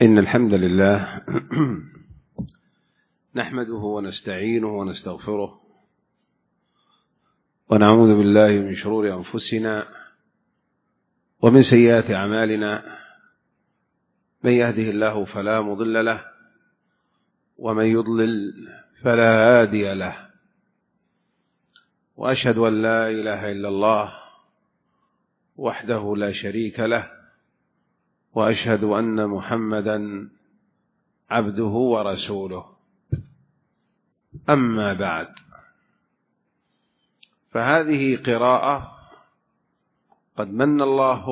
إن الحمد لله نحمده ونستعينه ونستغفره ونعوذ بالله من شرور أنفسنا ومن سيئات أعمالنا. من يهده الله فلا مضل له ومن يضلل فلا هادي له، وأشهد أن لا إله إلا الله وحده لا شريك له، وأشهد أن محمدا عبده ورسوله. أما بعد، فهذه قراءة قد من الله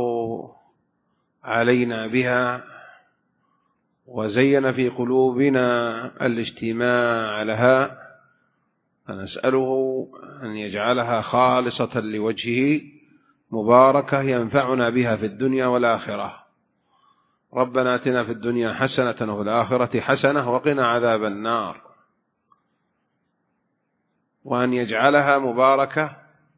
علينا بها وزين في قلوبنا الاجتماع لها، فنسأله أن يجعلها خالصة لوجهه مباركة ينفعنا بها في الدنيا والآخرة. ربنا آتنا في الدنيا حسنة وفي الآخرة حسنة وقنا عذاب النار، وأن يجعلها مباركة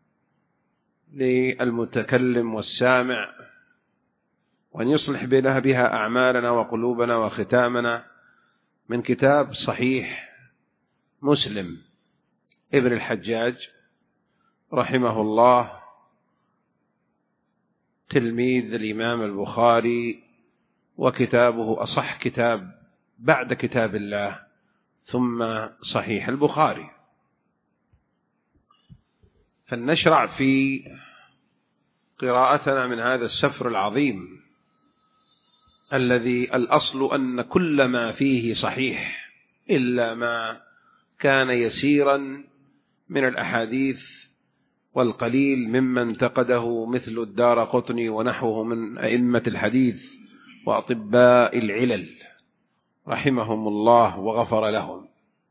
للمتكلم والسامع، وأن يصلح بها أعمالنا وقلوبنا وختامنا. من كتاب صحيح مسلم ابن الحجاج رحمه الله، تلميذ الإمام البخاري، وكتابه أصح كتاب بعد كتاب الله ثم صحيح البخاري. فلنشرع في قراءتنا من هذا السفر العظيم الذي الأصل أن كل ما فيه صحيح إلا ما كان يسيرا من الأحاديث والقليل مما انتقده، مثل الدارقطني ونحوه من أئمة الحديث وأطباء العلل رحمهم الله وغفر لهم.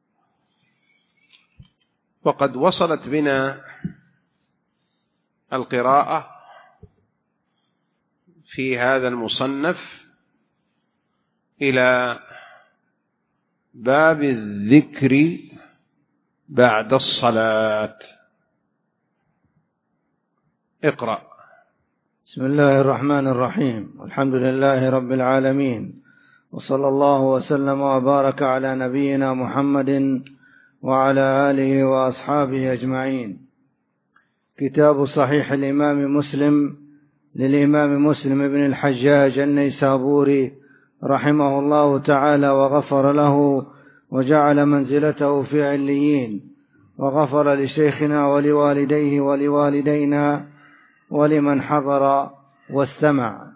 وقد وصلت بنا القراءة في هذا المصنف إلى باب الذكر بعد الصلاة. اقرأ. بسم الله الرحمن الرحيم، والحمد لله رب العالمين، وصلى الله وسلم وبارك على نبينا محمد وعلى آله وأصحابه أجمعين. كتاب صحيح الإمام مسلم للإمام مسلم بن الحجاج النيسابوري رحمه الله تعالى وغفر له وجعل منزلته في عليين، وغفر لشيخنا ولوالديه ولوالدينا ولمن حضر واستمع.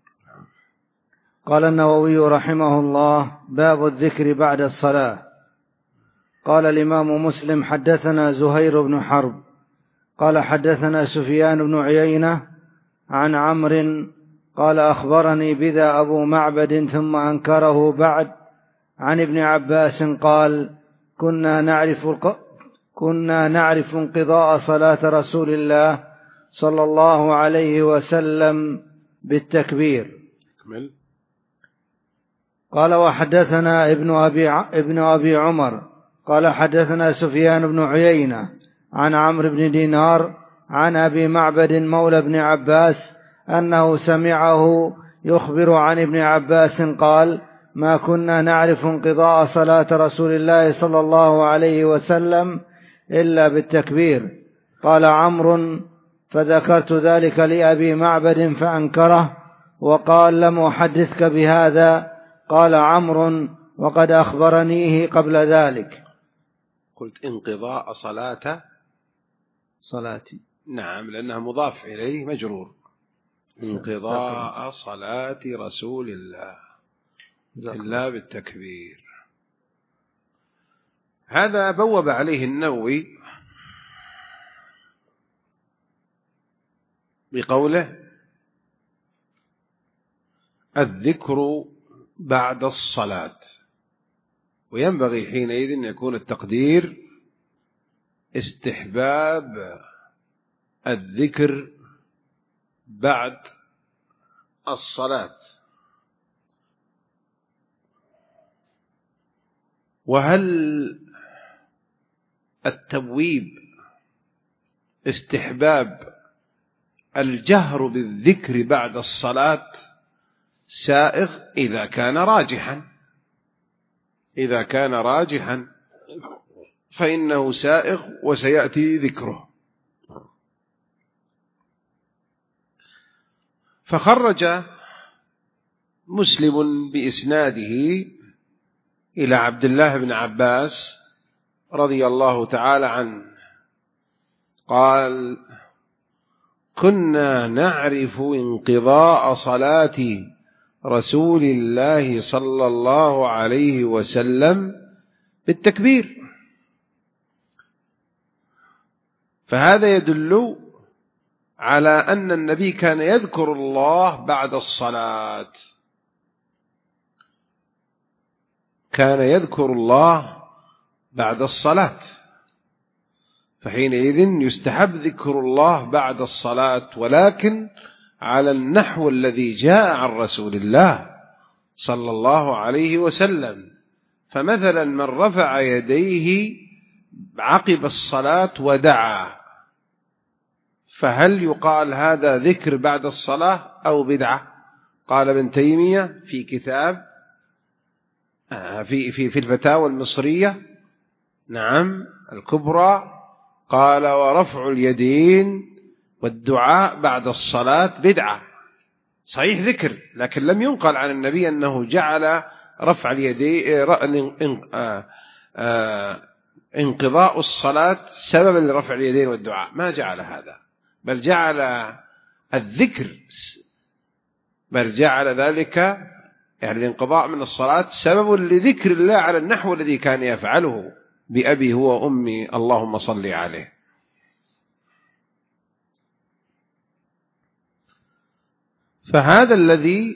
قال النووي رحمه الله: باب الذكر بعد الصلاة. قال الإمام مسلم: حدثنا زهير بن حرب قال حدثنا سفيان بن عيينة عن عمرو قال أخبرني بذا أبو معبد ثم أنكره بعد عن ابن عباس قال: كنا نعرف انقضاء صلاة رسول الله صلى الله عليه وسلم بالتكبير. قال: وحدثنا ابن أبي عمر قال حدثنا سفيان بن عيينة عن عمرو بن دينار عن أبي معبد مولى ابن عباس أنه سمعه يخبر عن ابن عباس قال: ما كنا نعرف انقضاء صلاة رسول الله صلى الله عليه وسلم إلا بالتكبير. قال عمرو: فذكرت ذلك لأبي معبد فأنكره وقال: لم أحدثك بهذا. قال عمرو: وقد أخبرنيه قبل ذلك. قلت انقضاء صلاتي، نعم، لأنها مضاف إليه مجرور. انقضاء صلاة رسول الله إلا بالتكبير. هذا بوب عليه النووي بقوله: الذكر بعد الصلاة. وينبغي حينئذ أن يكون التقدير استحباب الذكر بعد الصلاة. وهل التبويب استحباب الجهر بالذكر بعد الصلاة سائغ إذا كان راجحا، إذا كان راجحا فإنه سائغ وسيأتي ذكره. فخرج مسلم بإسناده إلى عبد الله بن عباس رضي الله تعالى عنه قال: كنا نعرف انقضاء صلاة رسول الله صلى الله عليه وسلم بالتكبير. فهذا يدل على أن النبي كان يذكر الله بعد الصلاة، كان يذكر الله بعد الصلاة، فحينئذ يستحب ذكر الله بعد الصلاة، ولكن على النحو الذي جاء عن رسول الله صلى الله عليه وسلم. فمثلا من رفع يديه عقب الصلاة ودعا، فهل يقال هذا ذكر بعد الصلاة أو بدعة؟ قال ابن تيمية في كتاب في الفتاوى المصرية نعم الكبرى، قال: ورفع اليدين والدعاء بعد الصلاة بدعة. صحيح ذكر، لكن لم ينقل عن النبي أنه جعل رفع اليدين انقضاء الصلاة سببا لرفع اليدين والدعاء، ما جعل هذا، بل جعل الذكر، بل جعل ذلك يعني الانقضاء من الصلاة سبب لذكر الله على النحو الذي كان يفعله بأبي هو وأمي اللهم صل عليه. فهذا الذي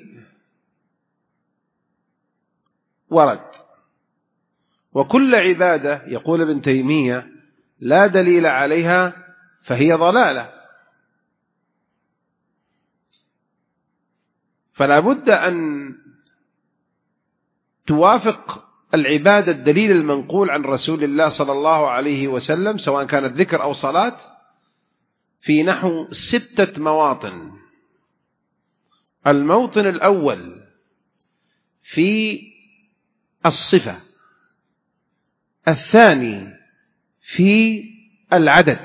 ورد. وكل عبادة يقول ابن تيمية لا دليل عليها فهي ضلالة، فلا بد أن توافق العبادة الدليل المنقول عن رسول الله صلى الله عليه وسلم، سواء كانت ذكر أو صلاة، في نحو 6 مواطن. الموطن الأول في الصفة، الثاني في العدد،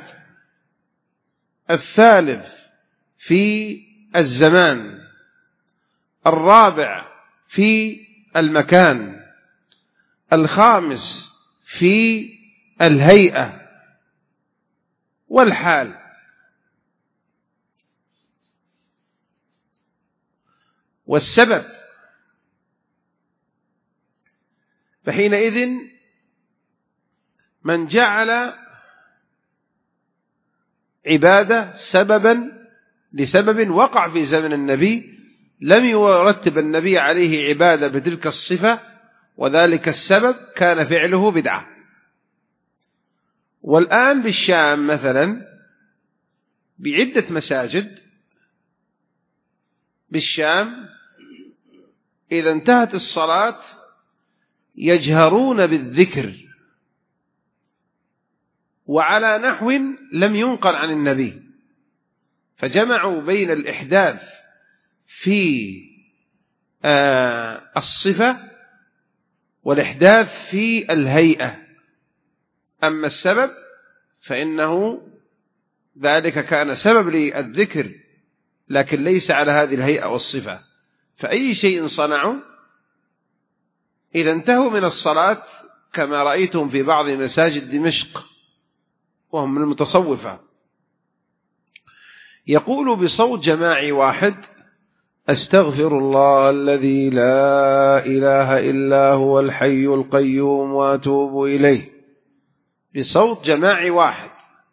الثالث في الزمان، الرابع في المكان، الخامس في الهيئة والحال. والسبب، فحينئذ من جعل عبادة سببا لسبب وقع في زمن النبي لم يرتب النبي عليه عبادة بتلك الصفة وذلك السبب، كان فعله بدعة. والآن بالشام مثلا بعدة مساجد بالشام إذا انتهت الصلاة يجهرون بالذكر وعلى نحو لم ينقل عن النبي، فجمعوا بين الإحداث في الصفة والإحداث في الهيئة. أما السبب فإنه ذلك كان سبب للذكر لكن ليس على هذه الهيئة والصفة. فأي شيء صنعوا إذا انتهوا من الصلاة كما رأيتم في بعض مساجد دمشق وهم من المتصوفة يقول بصوت جماعي واحد: أستغفر الله الذي لا إله إلا هو الحي القيوم وأتوب إليه، بصوت جماعي واحد.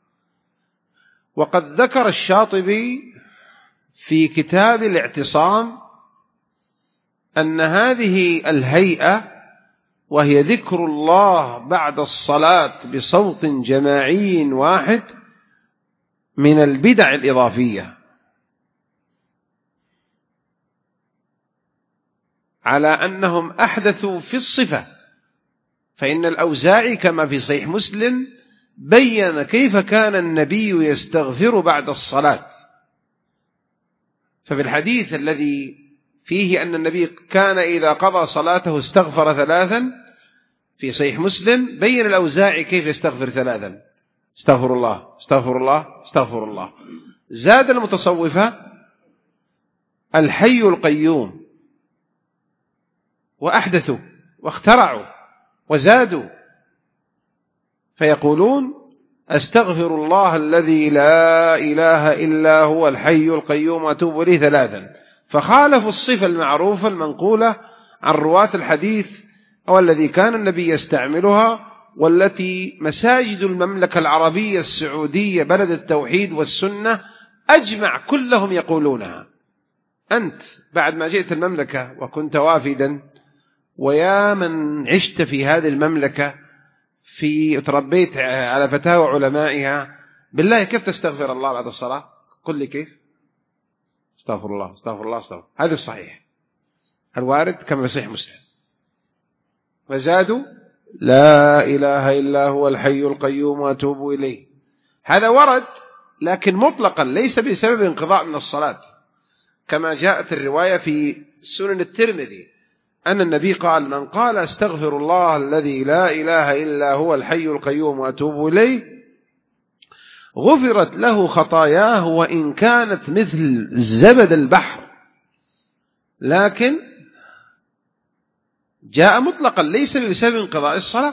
وقد ذكر الشاطبي في كتاب الاعتصام أن هذه الهيئة وهي ذكر الله بعد الصلاة بصوت جماعي واحد من البدع الإضافية، على أنهم أحدثوا في الصفة. فإن الأوزاعي كما في صحيح مسلم بيّن كيف كان النبي يستغفر بعد الصلاة. ففي الحديث الذي فيه أن النبي كان إذا قضى صلاته استغفر 3 في صحيح مسلم. بين الأوزاعي كيف يستغفر 3: استغفر الله استغفر الله استغفر الله. زاد المتصوفة الحي القيوم، وأحدثوا واخترعوا وزادوا، فيقولون أستغفر الله الذي لا إله إلا هو الحي القيوم وأتوب إليه 3، فخالفوا الصفة المعروفة المنقولة عن رواة الحديث أو الذي كان النبي يستعملها، والتي مساجد المملكة العربية السعودية بلد التوحيد والسنة أجمع كلهم يقولونها. أنت بعد ما جئت المملكة وكنت وافدا، ويا من عشت في هذه المملكة تربيت على فتاوى علمائها، بالله كيف تستغفر الله بعد الصلاة؟ قل لي كيف. استغفر الله استغفر الله استغفر. هذا الصحيح الوارد كما في صحيح مسلم. وزادوا لا إله إلا هو الحي القيوم وأتوب إليه. هذا ورد لكن مطلقا، ليس بسبب انقضاء من الصلاة، كما جاءت الرواية في سنن الترمذي أن النبي قال: من قال استغفر الله الذي لا إله إلا هو الحي القيوم وأتوب إليه غفرت له خطاياه وإن كانت مثل زبد البحر. لكن جاء مطلقا ليس بسبب انقضاء الصلاة.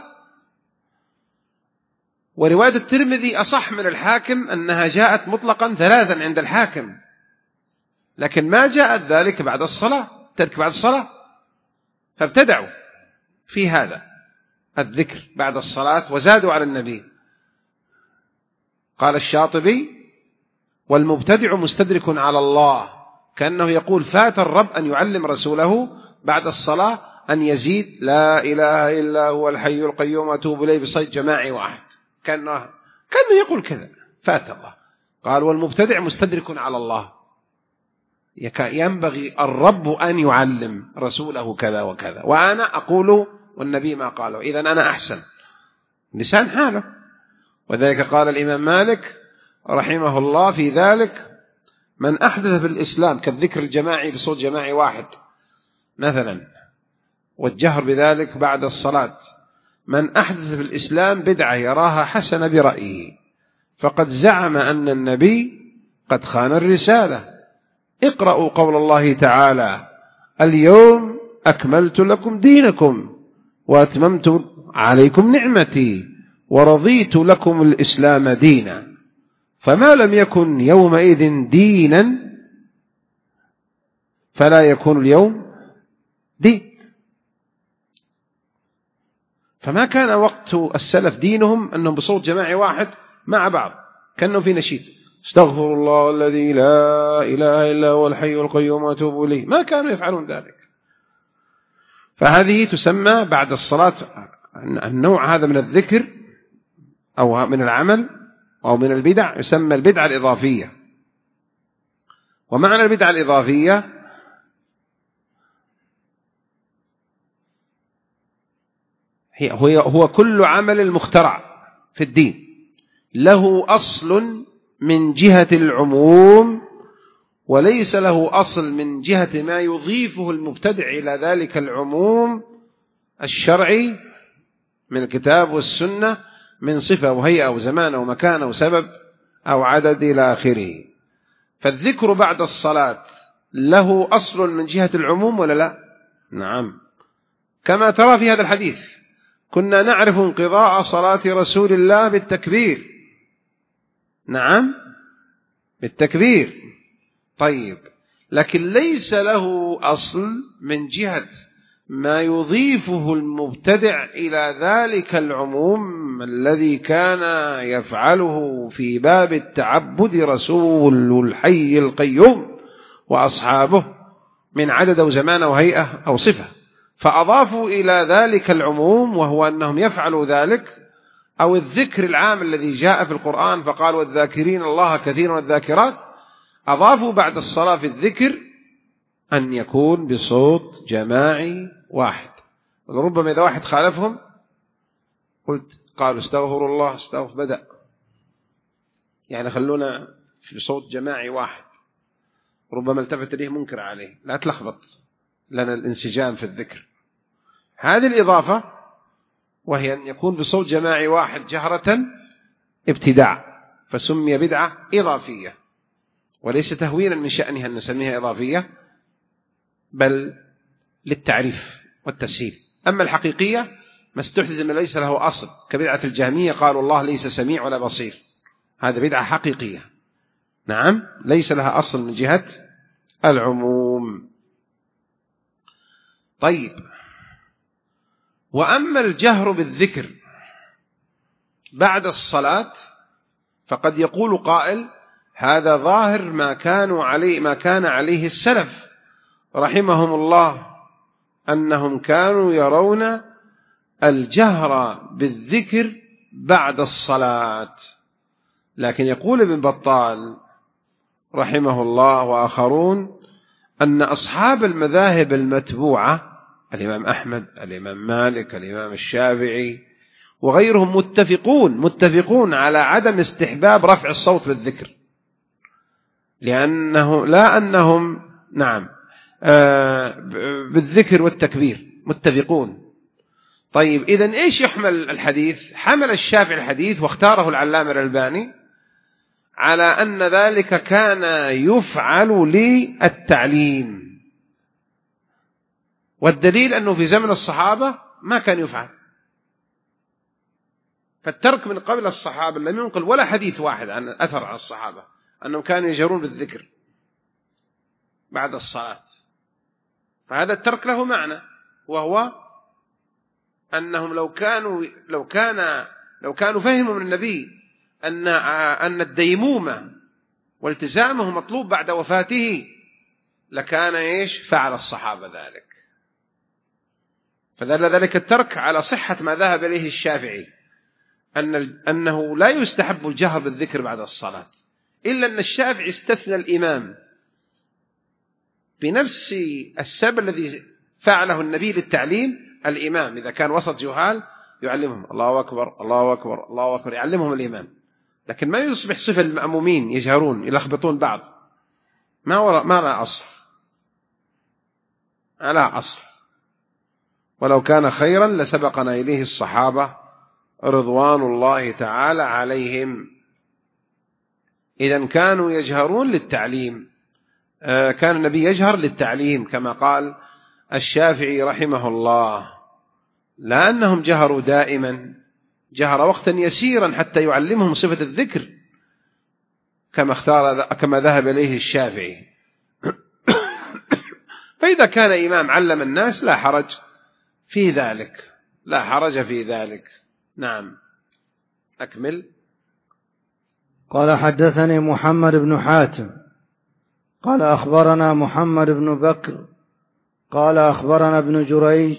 ورواية الترمذي أصح من الحاكم أنها جاءت مطلقا 3 عند الحاكم، لكن ما جاءت ذلك بعد الصلاة، ترك بعد الصلاة، فابتدعوا في هذا الذكر بعد الصلاة وزادوا على النبي. قال الشاطبي: والمبتدع مستدرك على الله، كأنه يقول فات الرب أن يعلم رسوله بعد الصلاة أن يزيد لا إله إلا هو الحي القيوم وأتوب إليه بصيد جماعي واحد، كأنه يقول كذا، فات الله. قال: والمبتدع مستدرك على الله، ينبغي الرب أن يعلم رسوله كذا وكذا، وأنا أقول والنبي ما قاله، إذن أنا أحسن لسان حاله. وذلك قال الإمام مالك رحمه الله في ذلك: من أحدث في الإسلام كالذكر الجماعي بصوت جماعي واحد مثلا، والجهر بذلك بعد الصلاة، من أحدث في الإسلام بدعة يراها حسنة برأيه فقد زعم أن النبي قد خان الرسالة. اقرأوا قول الله تعالى: اليوم أكملت لكم دينكم وأتممت عليكم نعمتي ورضيت لكم الإسلام دينا، فما لم يكن يومئذ دينا فلا يكون اليوم دين. فما كان وقت السلف دينهم أنهم بصوت جماعي واحد مع بعض كأنهم في نشيد: استغفر الله الذي لا إله إلا هو الحي القيوم وأتوب إليه، ما كانوا يفعلون ذلك. فهذه تسمى بعد الصلاة، النوع هذا من الذكر أو من العمل أو من البدع يسمى البدعة الإضافية. ومعنى البدعة الإضافية هو كل عمل مخترع في الدين له أصل من جهة العموم وليس له أصل من جهة ما يضيفه المبتدع إلى ذلك العموم الشرعي من الكتاب والسنة من صفة وهيئة وزمان ومكان وسبب أو عدد إلى آخره. فالذكر بعد الصلاة له أصل من جهة العموم ولا لا؟ نعم، كما ترى في هذا الحديث: كنا نعرف انقضاء صلاة رسول الله بالتكبير. نعم، بالتكبير. طيب، لكن ليس له أصل من جهة ما يضيفه المبتدع إلى ذلك العموم الذي كان يفعله في باب التعبد رسول الحي القيوم وأصحابه من عدد أو زمان أو هيئة أو صفة، فأضافوا إلى ذلك العموم وهو أنهم يفعلوا ذلك، أو الذكر العام الذي جاء في القرآن فقال: والذاكرين الله كثيرا والذاكرات. أضافوا بعد الصلاة في الذكر أن يكون بصوت جماعي واحد. ربما إذا واحد خالفهم قالوا استغفر الله استغفر، بدأ يعني خلونا في صوت جماعي واحد، ربما التفت إليه منكر عليه، لا تلخبط، لنا الانسجام في الذكر. هذه الإضافة وهي أن يكون بصوت جماعي واحد جهرة ابتداع، فسمي بدعة إضافية، وليس تهوينا من شأنها أن نسميها إضافية، بل للتعريف والتسهيل. أما الحقيقية ما استحدث من ليس له أصل، كبدعة الجهمية قالوا الله ليس سميع ولا بصير، هذا بدعة حقيقية، نعم، ليس لها أصل من جهة العموم. طيب، وأما الجهر بالذكر بعد الصلاة فقد يقول قائل هذا ظاهر ما كان عليه السلف رحمهم الله، أنهم كانوا يرون الجهر بالذكر بعد الصلاة. لكن يقول ابن بطال رحمه الله وآخرون أن أصحاب المذاهب المتبوعة، الإمام أحمد، الإمام مالك، الإمام الشافعي وغيرهم، متفقون على عدم استحباب رفع الصوت بالذكر، لأنه لا أنهم نعم بالذكر والتكبير متفقون. طيب، إذن إيش يحمل الحديث؟ حمل الشافعي الحديث واختاره العلامة الألباني على أن ذلك كان يفعل للتعليم، والدليل أنه في زمن الصحابة ما كان يفعل، فالترك من قبل الصحابة لم ينقل ولا حديث واحد عن أثر عن الصحابة أنهم كانوا يجهرون بالذكر بعد الصلاة. فهذا الترك له معنى، وهو أنهم لو كانوا فهموا من النبي أن الديمومة والتزامه مطلوب بعد وفاته لكان فعل الصحابة ذلك. فدل ذلك الترك على صحة ما ذهب إليه الشافعي، أنه لا يستحب الجهر بالذكر بعد الصلاة، إلا أن الشافعي استثنى الإمام بنفس السبب الذي فعله النبي للتعليم. الإمام إذا كان وسط جهال يعلمهم الله أكبر الله أكبر الله أكبر، يعلمهم الإمام، لكن ما يصبح صفة المأمومين يجهرون يلخبطون بعض، ما لا أصل، على أصل. ولو كان خيرا لسبقنا إليه الصحابة رضوان الله تعالى عليهم. إذن كانوا يجهرون للتعليم، كان النبي يجهر للتعليم كما قال الشافعي رحمه الله، لا أنهم جهروا دائما، جهر وقتا يسيرا حتى يعلمهم صفة الذكر كما ذهب إليه الشافعي. فإذا كان إمام علم الناس لا حرج في ذلك، لا حرج في ذلك. نعم، أكمل. قال حدثني محمد بن حاتم قال أخبرنا محمد بن بكر قال أخبرنا ابن جريج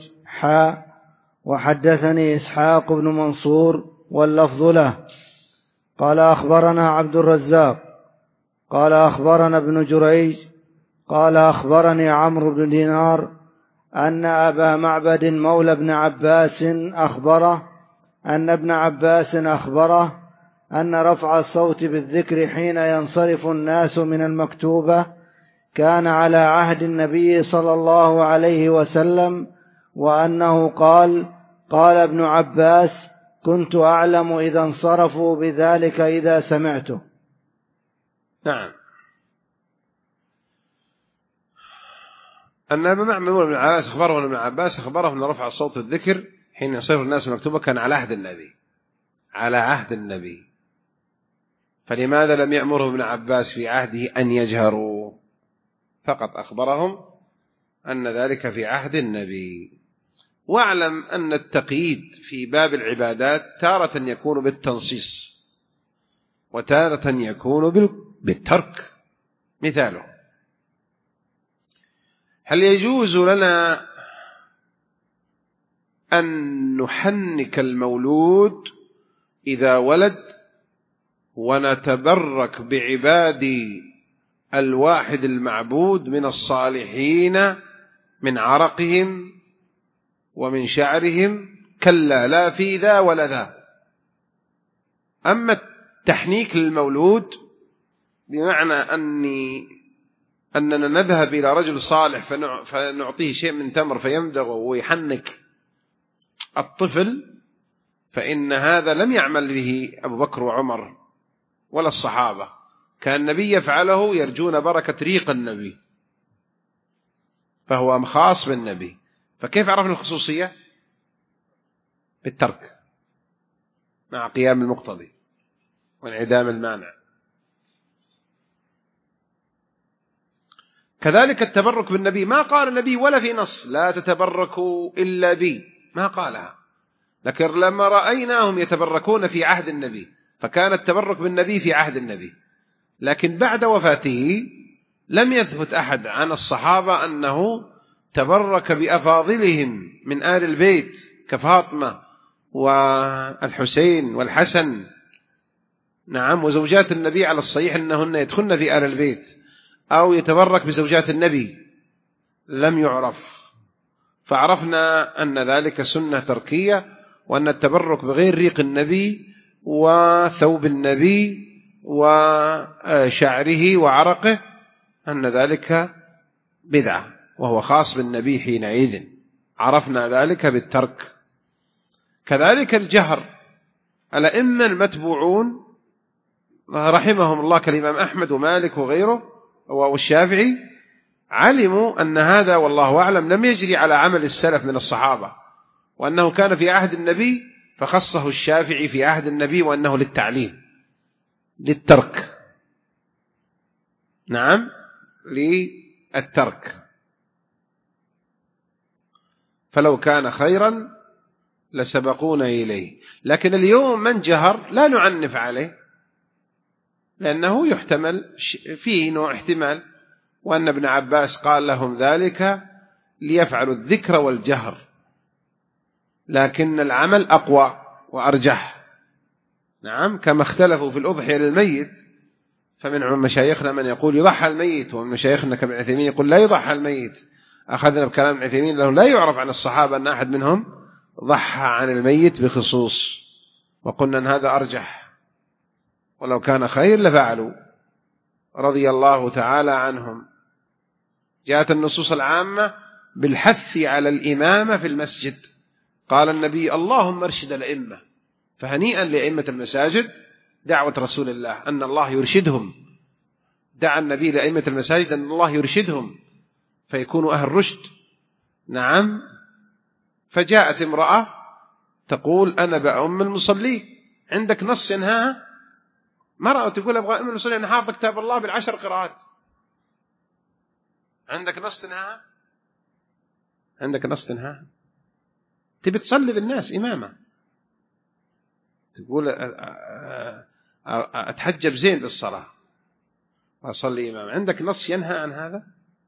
وحدثني إسحاق بن منصور واللفظ له قال أخبرنا عبد الرزاق قال أخبرنا ابن جريج قال أخبرني عمرو بن دينار أن أبا معبد مولى ابن عباس أخبره أن ابن عباس أخبره أن رفع الصوت بالذكر حين ينصرف الناس من المكتوبة كان على عهد النبي صلى الله عليه وسلم، وأنه قال ابن عباس كنت أعلم إذا انصرفوا بذلك إذا سمعته. نعم، أن أبا معبد مولى ابن عباس أخبره أن ابن عباس أخبره أن رفع الصوت بالذكر حين ينصرف الناس من المكتوبة كان على عهد النبي، فلماذا لم يأمره ابن عباس في عهده أن يجهروا؟ فقط أخبرهم أن ذلك في عهد النبي. واعلم أن التقييد في باب العبادات تارة يكون بالتنصيص وتارة يكون بالترك. مثاله: هل يجوز لنا أن نحنك المولود إذا ولد ونتبرك بعباد الواحد المعبود من الصالحين من عرقهم ومن شعرهم؟ كلا، لا في ذا ولا ذا. أما التحنيك للمولود بمعنى أننا نذهب إلى رجل صالح فنعطيه شيء من تمر فيمدغ ويحنك الطفل، فإن هذا لم يعمل به أبو بكر وعمر ولا الصحابة، كان النبي يفعله يرجون بركة ريق النبي، فهو خاص بالنبي. فكيف عرفنا الخصوصية؟ بالترك مع قيام المقتضي وانعدام المانع. كذلك التبرك بالنبي، ما قال النبي ولا في نص لا تتبركوا إلا بي، ما قالها، لكن لما رأيناهم يتبركون في عهد النبي فكان التبرك بالنبي في عهد النبي. لكن بعد وفاته لم يثبت أحد عن الصحابة أنه تبرك بأفاضلهم من آل البيت كفاطمة والحسين والحسن، نعم، وزوجات النبي على الصحيح أنهن يدخلن في آل البيت، أو يتبرك بزوجات النبي، لم يعرف. فعرفنا أن ذلك سنة تركية، وأن التبرك بغير ريق النبي وثوب النبي وشعره وعرقه أن ذلك بدعة وهو خاص بالنبي حينئذ، عرفنا ذلك بالترك. كذلك الجهر، الأئمة المتبوعون رحمهم الله كالإمام أحمد ومالك وغيره والشافعي علموا أن هذا والله أعلم لم يجري على عمل السلف من الصحابة، وأنه كان في عهد النبي فخصه الشافعي في عهد النبي، وأنه للتعليم للترك، نعم، للترك. فلو كان خيرا لسبقونا إليه. لكن اليوم من جهر لا نعنف عليه، لأنه يحتمل فيه نوع احتمال، وأن ابن عباس قال لهم ذلك ليفعلوا الذكر والجهر، لكن العمل أقوى وأرجح، نعم، كما اختلفوا في الأضحية للميت، فمن مشايخنا من يقول يضحى الميت، ومن مشايخنا كابن عثيمين يقول لا يضحى الميت. أخذنا بكلام ابن عثيمين لأنه لا يعرف عن الصحابة أن أحد منهم ضحى عن الميت بخصوص، وقلنا أن هذا أرجح، ولو كان خير لفعلوا رضي الله تعالى عنهم. جاءت النصوص العامة بالحث على الإمامة في المسجد، قال النبي اللهم ارشد الأئمة، فهنيئا لأئمة المساجد دعوة رسول الله أن الله يرشدهم، دعا النبي لأئمة المساجد أن الله يرشدهم فيكونوا أهل رشد، نعم. فجاءت امرأة تقول أنا بأم المصلي، عندك نص ينهاها؟ مرأة تقول أبغى أم المصلي أن حافظ كتاب الله بالعشر قراءات، عندك نص تنهاها؟ عندك نص تنهاها؟ تبي تصلي بالناس إمامة، تقول أتحجب زين للصلاة أصلي إمام، عندك نص ينهى عن هذا؟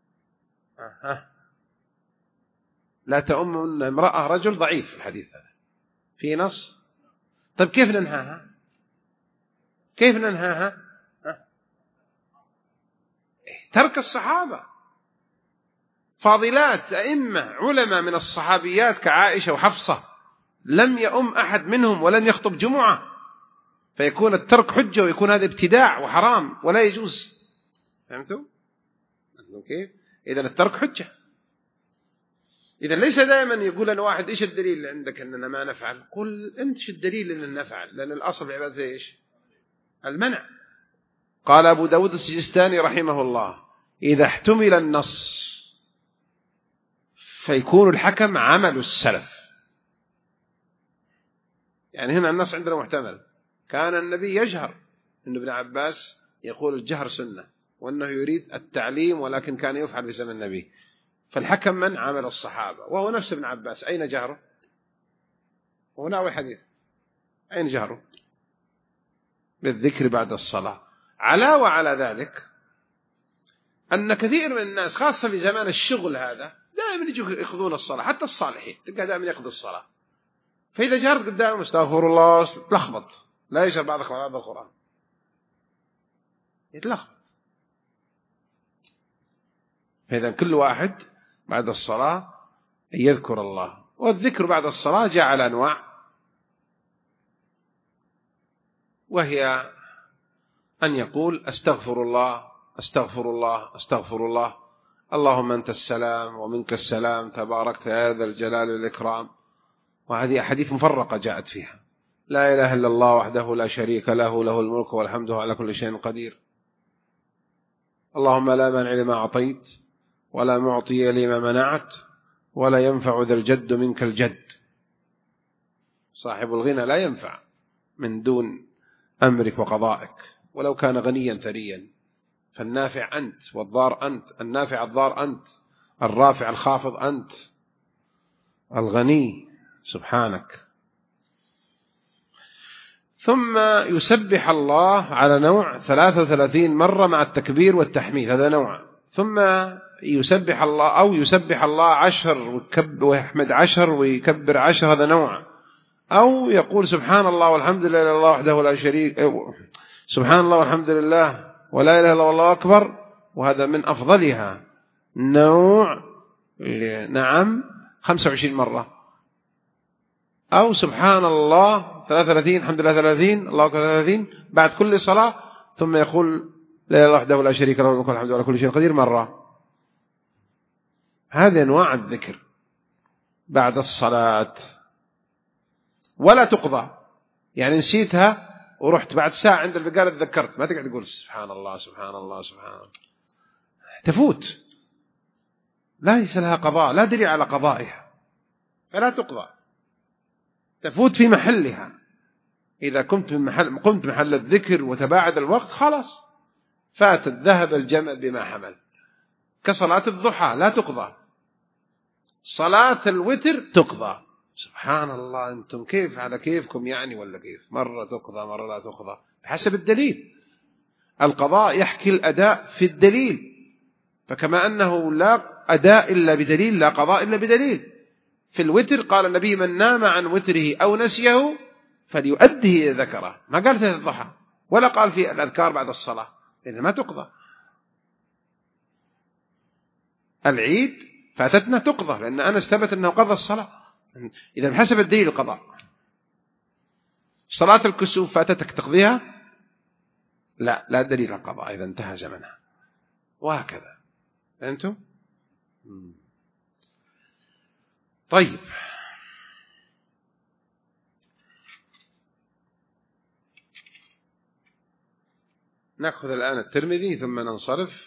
لا تؤم امرأة رجل ضعيف، الحديث هذا في نص. طيب كيف ننهاها؟ كيف ننهاها؟ ترك الصحابة فاضلات أئمة علماء من الصحابيات كعائشة وحفصة لم يؤم أحد منهم ولم يخطب جمعة، فيكون الترك حجة ويكون هذا ابتداع وحرام ولا يجوز. فهمتوا كيف؟ إذن الترك حجة. إذن ليس دائما يقول أنا واحد إيش الدليل اللي عندك أننا ما نفعل؟ قل أنت شو الدليل أننا نفعل؟ لأن الأصل في عبادة إيش؟ المنع. قال أبو داود السجستاني رحمه الله إذا احتمل النص فيكون الحكم عمل السلف. يعني هنا النص عندنا محتمل، كان النبي يجهر، إن ابن عباس يقول الجهر سنة وأنه يريد التعليم، ولكن كان يفعل في زمن النبي، فالحكم من عمل الصحابة، وهو نفس ابن عباس. أين جهره؟ وهنا أول حديث أين جهره؟ بالذكر بعد الصلاة. علاوة على ذلك أن كثير من الناس خاصة في زمان الشغل هذا دائما يجوا يأخذون الصلاة، حتى الصالحين تلقى دائما يأخذ الصلاة، فإذا جهرت قدامهم استغفر الله تلخبط، لا يجهر بعض القرآن يتلخبط. فإذا كل واحد بعد الصلاة يذكر الله، والذكر بعد الصلاة جاء على أنواع، وهي أن يقول أستغفر الله أستغفر الله أستغفر الله، اللهم أنت السلام ومنك السلام تباركت يا ذا الجلال والإكرام. وهذه أحاديث مفرقة جاءت فيها. لا إله إلا الله وحده لا شريك له، له الملك والحمد على كل شيء قدير. اللهم لا مانع لما أعطيت ولا معطي لما منعت ولا ينفع ذا الجد منك الجد. صاحب الغنى لا ينفع من دون أمرك وقضائك ولو كان غنيا ثريا، فالنافع أنت والضار أنت، النافع الضار أنت، الرافع الخافض أنت، الغني سبحانك. ثم يسبح الله على نوع 33 مرة مع التكبير والتحميد، هذا نوع. ثم يسبح الله أو يسبح الله 10 ويحمد 10 ويكبر 10، هذا نوع. أو يقول سبحان الله والحمد لله الله وحده لا شريك، سبحان الله والحمد لله ولا إله إلا الله والله أكبر، وهذا من أفضلها نوع. نعم 25 مرة. أو سبحان الله 33، الحمد لله 30، الله أكبر 30 بعد كل صلاة. ثم يقول لا إله إلا الله وحده لا شريك له الملك والحمد على كل شيء قدير مرة. هذه أنواع الذكر بعد الصلاة ولا تقضى. يعني نسيتها ورحت بعد ساعة عند البقالة تذكرت، ما تقعد تقول سبحان الله سبحان الله سبحان الله، تفوت، ليس لها قضاء، لا دليل على قضائها، فلا تقضى، تفوت في محلها. إذا قمت محل الذكر وتباعد الوقت خلاص فات الذهب الجمل بما حمل. كصلاة الضحى لا تقضى، صلاة الوتر تقضى. سبحان الله، أنتم كيف على كيفكم يعني ولا كيف؟ مرة تقضى مرة لا تقضى بحسب الدليل. القضاء يحكي الأداء في الدليل، فكما أنه لا أداء إلا بدليل لا قضاء إلا بدليل. في الوتر قال النبي من نام عن وتره أو نسيه فليؤده إذا ذكره، ما قال في الضحى ولا قال في الأذكار بعد الصلاة، لأنها ما تقضى. العيد فاتتنا تقضى لأن أنس ثبت أنه قضى الصلاة، إذا بحسب الدليل القضاء. صلاة الكسوف فاتتك تقضيها؟ لا دليل القضاء إذا انتهى زمنها، وهكذا. أنتم طيب. نأخذ الآن الترمذي ثم ننصرف.